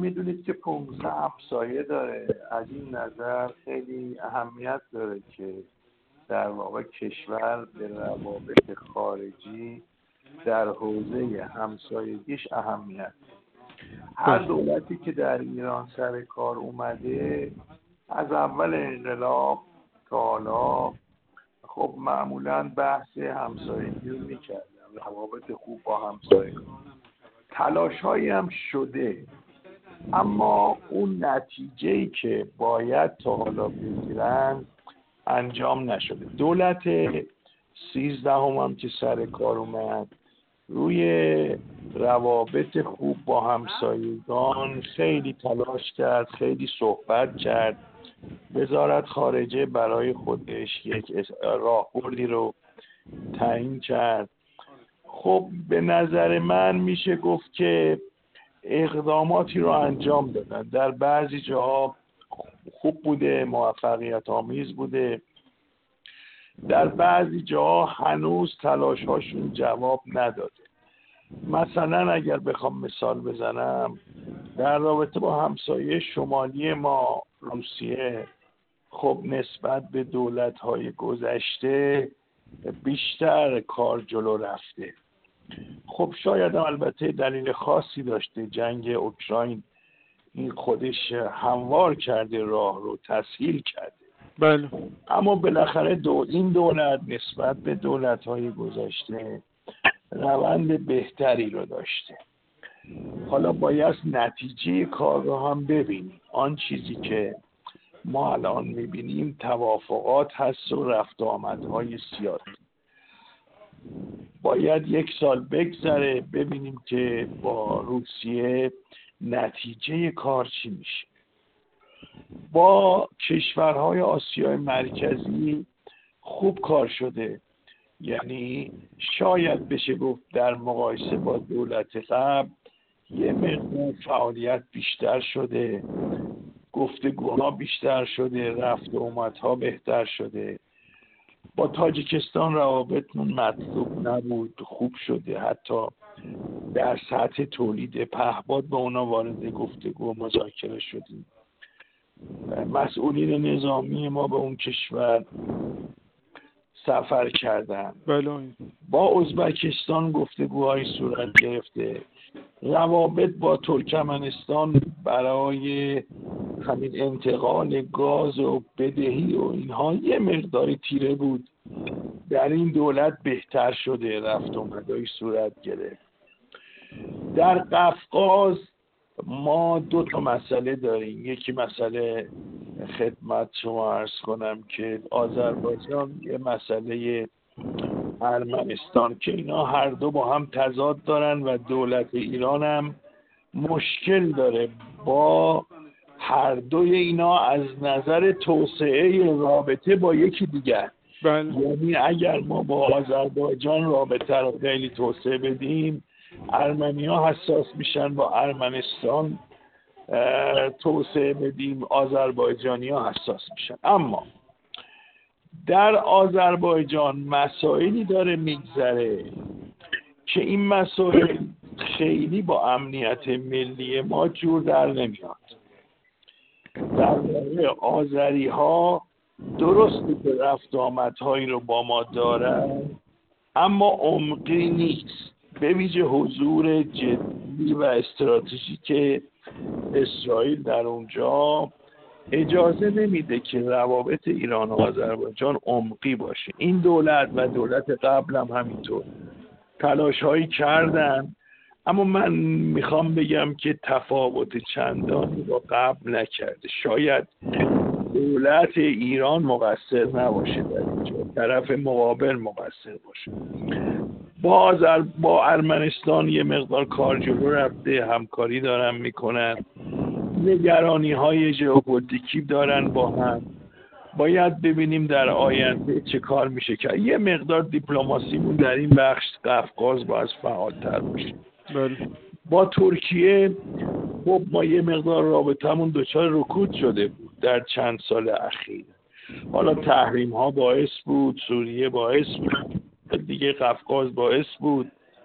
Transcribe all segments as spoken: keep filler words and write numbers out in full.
میدونید که پانزده همسایه داره. از این نظر خیلی اهمیت داره که در واقع کشور به روابط خارجی در حوزه همسایگیش اهمیت. هر دولتی که در ایران سر کار اومده از اول انقلاب تا حالا خب معمولاً بحث همسایگی رو میکردن، روابط خوب با همسایگان. تلاش هایی هم شده، اما اون نتیجه‌ای که باید تا حالا بگیرن انجام نشده. دولت سیزدهم هم که سر کار اومد روی روابط خوب با همسایگان خیلی تلاش کرد، خیلی صحبت کرد. وزارت خارجه برای خودش یک راهبردی رو تعیین کرد. خب به نظر من میشه گفت که اقداماتی رو انجام دادن. در بعضی جاها خوب بوده، موفقیت آمیز بوده، در بعضی جاها هنوز تلاش هاشون جواب نداده. مثلا اگر بخوام مثال بزنم، در رابطه با همسایه شمالی ما روسیه، خب نسبت به دولت‌های گذشته بیشتر کار جلو رفته. خب شاید هم البته دلیل خاصی داشته، جنگ اوکراین این خودش هموار کرده، راه رو تسهیل کرده. بله. اما بالاخره دو این دولت نسبت به دولت‌های گذشته روند بهتری رو داشته. حالا باید نتیجه کار رو هم ببینیم. آن چیزی که ما الان میبینیم توافقات هست و رفت و آمدهای سیاسی. باید یک سال بگذره ببینیم که با روسیه نتیجه کار چی میشه. با کشورهای آسیای مرکزی خوب کار شده، یعنی شاید بشه گفت در مقایسه با دولت قبل یه مقدار فعالیت بیشتر شده، گفتگوها بیشتر شده، رفت و آمدها بهتر شده. با تاجیکستان روابطمون مطلوب نبود، خوب شده، حتی در سطح تولید پهپاد با اونا وارد گفتگو و مذاکره شدیم. مسئولین نظامی ما به اون کشور سفر کردن. بله. با ازبکستان گفتگوهای صورت گرفته. روابط با ترکمنستان برای همین انتقال گاز و بدهی و اینها یه مقداری تیره بود. در این دولت بهتر شده، رفت آمدهای صورت گرفت. در قفقاز ما دو تا مسئله داریم. یکی مسئله خدمت شما عرض کنم که آذربایجان، یه مسئله ارمنستان که اینا هر دو با هم تضاد دارن و دولت ایران هم مشکل داره با هر دوی اینا از نظر توسعه رابطه با یکی دیگر. بله. یعنی اگر ما با آذربایجان رابطه رو خیلی توسعه بدیم، ارمنی‌ها حساس میشن، با ارمنستان توسعه بدیم، آذربایجانی‌ها حساس میشن. اما در آذربایجان مسائلی داره میگذره که این مسائل خیلی با امنیت ملی ما جور در نمیاد. در واقع آذری ها درسته که رفت آمدهایی رو با ما دارن، اما عمقی نیست. به ویژه حضور جدی و استراتژیک اسرائیل در اونجا اجازه نمیده که روابط ایران و آذربایجان عمقی باشه. این دولت و دولت قبل هم همینطور تلاش هایی کردن، اما من میخوام بگم که تفاوت چندانی با قبل نکرده. شاید دولت ایران مقصر نباشه در اینجا، طرف مقابل مقصر باشه. با آذر با ارمنستان یه مقدار کار جلو رفته، همکاری دارن میکنن، نگرانی های ژئوپلیتیکی دارن با هم. باید ببینیم در آینده چه کار میشه کرد. یه مقدار دیپلماسیمون در این بخش قفقاز باید فعالتر باشه. بله. با ترکیه خب ما یه مقدار رابطمون دچار رکود شده بود در چند سال اخیر. حالا تحریم ها باعث بود، سوریه باعث بود، دیگه قفقاز باعث بود،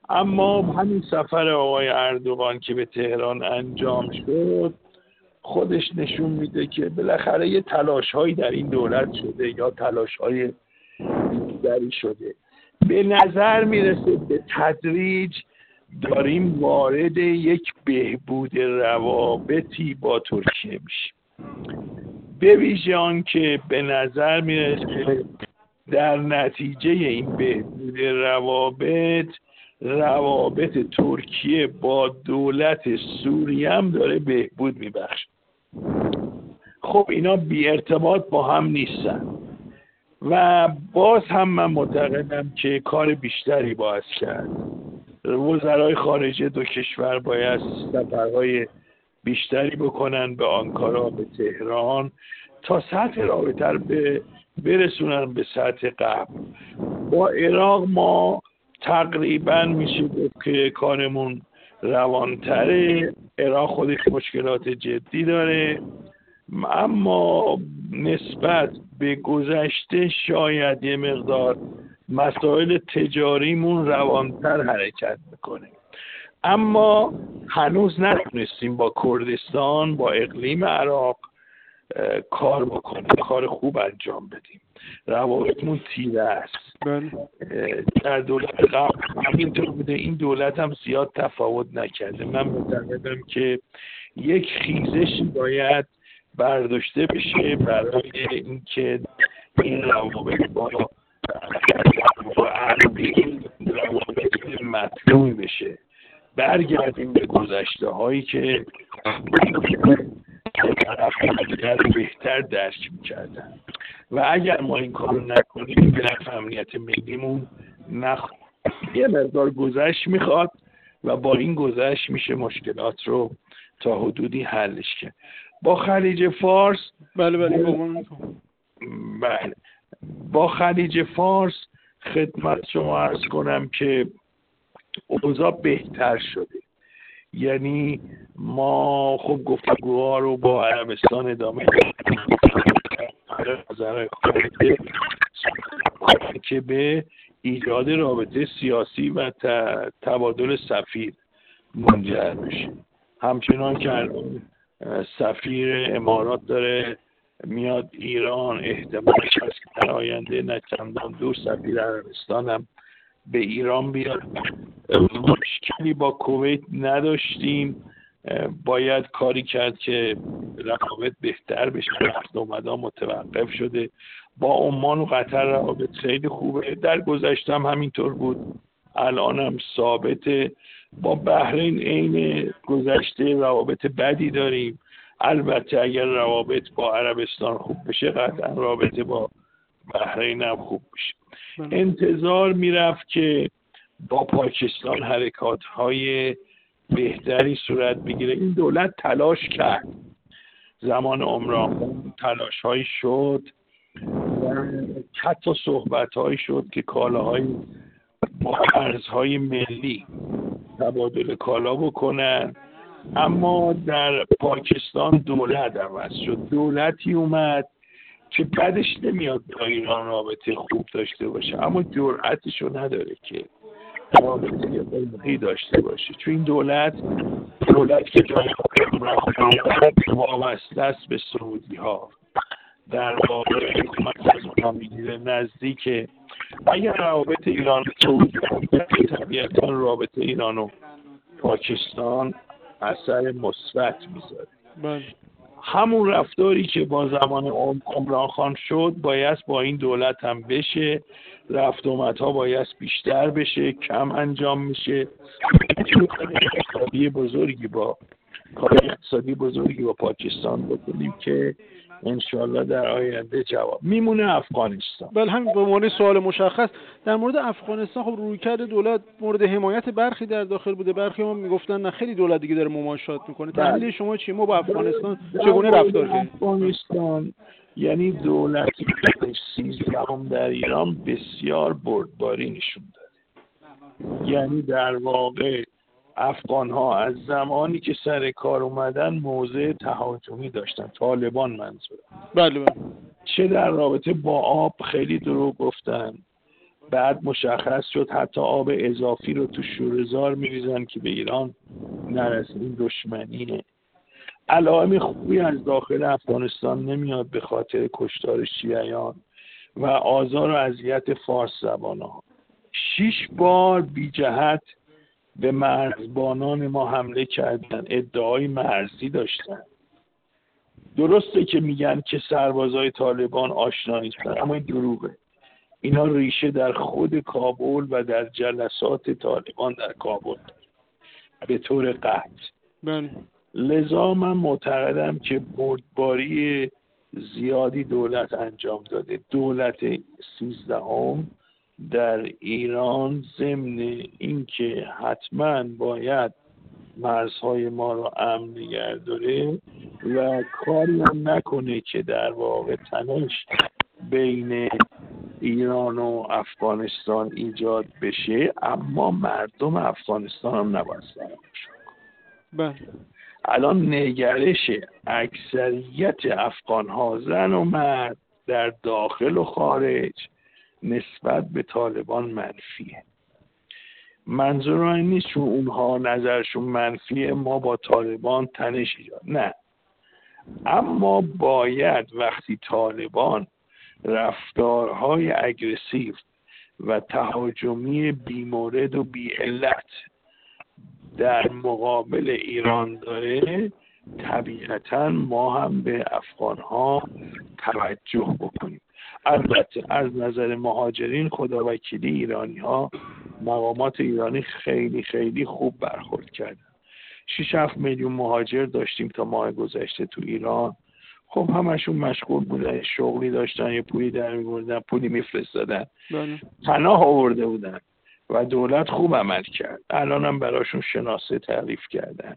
اما همین سفر آقای اردوغان که به تهران انجام شد خودش نشون میده که بالاخره یه تلاش هایی در این دولت شده یا تلاش های بیشتری شده. به نظر میرسه به تدریج داریم وارد یک بهبود روابطی با ترکیه میشیم، به ویژه آن که به نظر میرسه در نتیجه این بهبود روابط روابط ترکیه با دولت سوریه هم داره بهبود میبخشه. خب اینا بی ارتباط با هم نیستن و باز هم من معتقدم که کار بیشتری باید کرد. وزرای خارجه دو کشور باید سفرهای بیشتری بکنن به آنکارا، به تهران، تا سطح رابطه رو به برسونن به سطح قبل. با عراق ما تقریبا میشه گفت که کارمون روانتره. عراق خودش مشکلات جدی داره، اما نسبت به گذشته شاید یه مقدار مسائل تجاریمون روانتر حرکت میکنه. اما هنوز نتونستیم با کردستان، با اقلیم عراق کار بکنیم، کار خوب انجام بدیم. روابطمون تیره است. در دولت قبل همینطور بوده، این دولت هم زیاد تفاوت نکرده. من معتقدم که یک خیزشی باید برداشته بشه برای اینکه این روابط با عربی روابط مطلوبی بشه. برگردیم به گذشته هایی که طرف بهتر درک می‌کردن و اگر ما این کارو نکنیم به نفع امنیت ملیمون نخ یه مقدار گذشت میخواد و با این گذشت میشه مشکلات رو تا حدودی حلش کرد. با خلیج فارس بله بله بله با خلیج فارس خدمت شما عرض کنم که اوضاع بهتر شده. یعنی ما خب گفتگوها رو با عربستان ادامه که به ایجاد رابطه سیاسی و تبادل سفیر منجر بشه. همچنان که الان سفیر امارات داره میاد ایران، احتمالش هست که در آینده نه چندان دور سفیر عربستان هم به ایران بیاد. مشکلی با کویت نداشتیم، باید کاری کرد که روابط بهتر بشه. رفت اومدا متوقف شده. با عمان و قطر روابط خیلی خوبه، در گذشته هم همینطور بود، الان هم ثابته. با بحرین عین گذشته روابط بدی داریم. البته اگر روابط با عربستان خوب بشه قطعا رابطه با بحرین هم خوب بشه. انتظار میرفت که با پاکستان حرکات‌های بهتری صورت بگیره. این دولت تلاش کرد، زمان عمران تلاش‌هایی شد و حتی صحبت‌هایی شد که کالاهای با ارزهای ملی تبادل کالا بکنن، اما در پاکستان دولت عوض شد. دولتی اومد که بعدش نمیاد با ایران رابطه خوب داشته باشه، اما جرأتشو نداره که رابطه قوی داشته باشه، چون این دولت دولت که وابسته است به سعودی ها، در واقع حکومت از اونها میگیره نزدیک. اگر روابط ایران و سعودی طبیعتا رابطه ایران و پاکستان اثر مثبت میذاره. همون رفتاری که با زمان عمران خان شد باید با این دولت هم بشه. رفت آمدها باید بیشتر بشه، کم انجام میشه. اقتصادی بزرگی با کار اقتصادی بزرگی با پاکستان بکنیم که انشالله در آینده جواب میمونه. افغانستان بله، همین به عنوان سوال مشخص در مورد افغانستان، خب رویکرد دولت مورد حمایت برخی در داخل بوده، برخی هم میگفتن نه خیلی دولت دیگه داره مماشات میکنه. تحلیل شما چیه؟ ما با افغانستان چگونه رفتار کردیم؟ افغانستان یعنی دولتی که سیزدهم در ایران بسیار بردباری نشون داده. یعنی در واقع افغان ها از زمانی که سر کار اومدن موضع تهاجمی داشتن، طالبان منظورم. بله بله. چه در رابطه با آب خیلی دروغ گفتن بعد مشخص شد حتی آب اضافی رو تو شوره‌زار میریزن که به ایران نرسه. این دشمنیه. علائم خوبی از داخل افغانستان نمیاد به خاطر کشتار شیعیان و آزار و اذیت فارس زبان‌ها. شش بار بی جهت به مرزبانان ما حمله کردن، ادعای مرزی داشتن. درسته که میگن که سربازای طالبان آشنا نیستن، اما این دروغه. اینا ریشه در خود کابل و در جلسات طالبان در کابل به طور قطع. بله. لذا من معتقدم که بردباری زیادی دولت انجام داده. دولت سیزدهم در ایران ضمن اینکه حتما باید مرزهای ما رو امن نگه داره و کاری هم نکنه که در واقع تنش بین ایران و افغانستان ایجاد بشه، اما مردم افغانستان هم نباید سرکوب بله. الان نگرش اکثریت افغان‌ها زن و مرد در داخل و خارج نسبت به طالبان منفیه. منظور این نیست چون اونها نظرشون منفیه ما با طالبان تنش ایجاد، نه. اما باید وقتی طالبان رفتارهای اگریسیو و تهاجمی بیمورد و بی علت در مقابل ایران داره، طبیعتا ما هم به افغانها توجه بکنیم. البته از نظر مهاجرین خداوکیلی ایرانی ها، مقامات ایرانی خیلی خیلی خوب برخورد کردن. شش هفت میلیون مهاجر داشتیم تا ماه گذشته تو ایران. خب همشون مشغول بودن، شغلی داشتن، یه پولی در می‌بردن، پولی میفرستادن، پناه آورده بودن و دولت خوب عمل کرد. الان هم براشون شناسه تعریف کردن.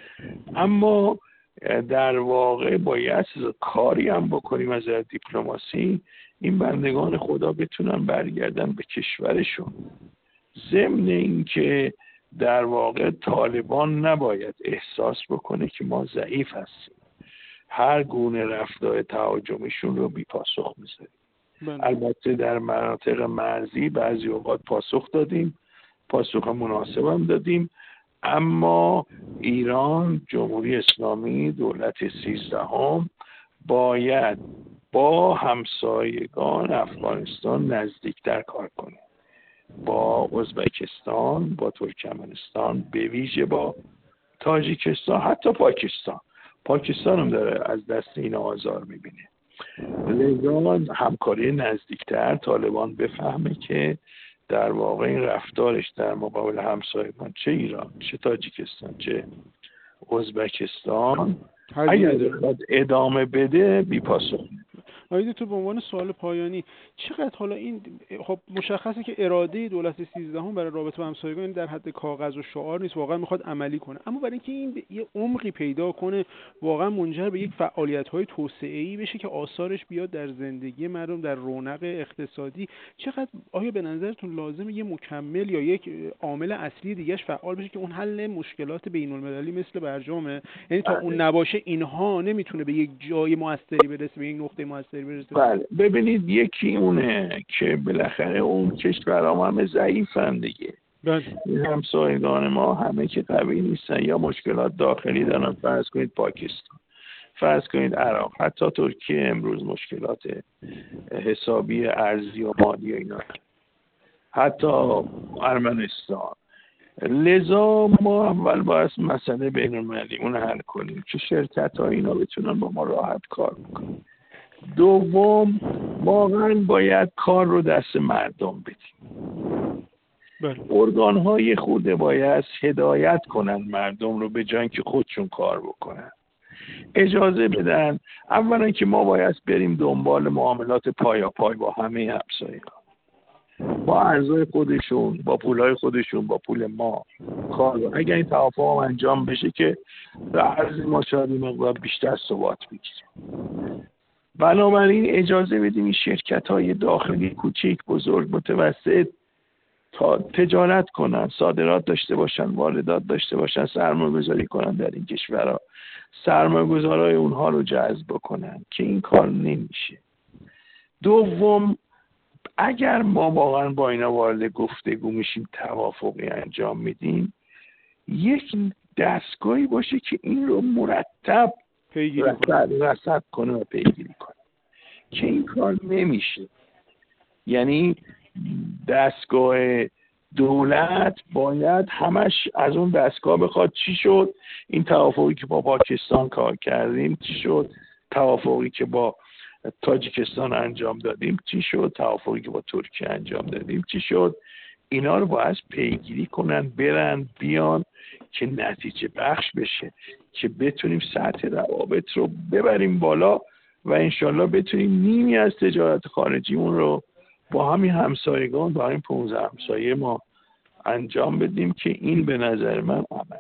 اما در واقع باید کاری هم بکنیم از دیپلماسی، این بندگان خدا بتونن برگردن به کشورشون. ضمن این که در واقع طالبان نباید احساس بکنه که ما ضعیف هستیم، هر گونه رفتار تهاجمیشون رو بی پاسخ میذاریم. البته در مناطق مرزی بعضی اوقات پاسخ دادیم، پاسخ مناسب هم دادیم، اما ایران، جمهوری اسلامی، دولت سیزدهم باید با همسایگان افغانستان نزدیکتر کار کنه، با ازبکستان، با ترکمنستان، به ویژه با تاجیکستان، حتی پاکستان. پاکستان هم داره از دست این آزار میبینه. لذا همکاری نزدیکتر، طالبان بفهمه که در واقع این رفتارش در مقابل همسایگان، چه ایران، چه تاجیکستان، چه ازبکستان، اگر بخواد ادامه بده بی پاسخ. آیده تو به عنوان سوال پایانی، چقدر حالا این خب مشخصه که اراده دولت سیزدهم برای رابطه با همسایگان در حد کاغذ و شعار نیست، واقعا میخواد عملی کنه، اما برای اینکه این یه عمقی پیدا کنه، واقعا منجر به یک فعالیت‌های توسعه‌ای بشه که آثارش بیاد در زندگی مردم، در رونق اقتصادی، چقدر آیا به نظرتون لازمه یه مکمل یا یک عامل اصلی دیگه‌اش فعال بشه که اون حل مشکلات بین‌المللی مثل برجامه؟ یعنی تا اون نباشه اینها نمیتونه به یک جای موثری برسه، به یک نقطه موثری برسه. بله، ببینید یکی اونه که بالاخره اون کشورها همه ضعیفن دیگه. بله. این همسایگان ما همه که قوی نیستن، یا مشکلات داخلی دارن. فرض کنید پاکستان، فرض کنید عراق، حتی ترکیه امروز مشکلات حسابی ارزی و مالی و اینا، حتی ارمنستان. لذا ما اول باید مسئله بین المللی اون حل کنیم که شرکت ها اینا بتونن با ما راحت کار بکنن. دوم، واقعا باید کار رو دست مردم بدیم. ارگان های خود باید هدایت کنن مردم رو، به جای که خودشون کار بکنن. اجازه بدن اولا که ما باید بریم دنبال معاملات پایا پای با همه همسایگان، با ارزهای خودشون، با پولهای خودشون، با پول ما کار. اگر این توافق انجام بشه که در ارز ما شاید مقدار بیشتر ثبات بگیریم. بنابراین اجازه بدیم این شرکت‌های داخلی کوچیک، بزرگ، متوسط تا تجارت کنن، صادرات داشته باشن، واردات داشته باشن، سرمایه‌گذاری کنن در این کشورها، سرمایه‌گذارای اونها رو جذب کنن که این کار نمیشه. دوم، اگر ما واقعا با اینا وارد گفتگو میشیم، توافقی انجام میدیم، یک دستگاهی باشه که این رو مرتب پیگیری کنه، رصد کنه و پیگیری کنه، که این کار نمیشه. یعنی دستگاه دولت باید همش از اون دستگاه بخواد چی شد، این توافقی که با پاکستان کار کردیم چی شد، توافقی که با تاجیکستان انجام دادیم چی شد، توافقی که با ترکیه انجام دادیم چی شد. اینا رو باید پیگیری کنن، برن بیان که نتیجه بخش بشه، که بتونیم سطح روابط رو ببریم بالا و انشالله بتونیم نیمی از تجارت خارجیمون رو با همین همسایگان، با همین پونزده همسایه ما انجام بدیم، که این به نظر من عمل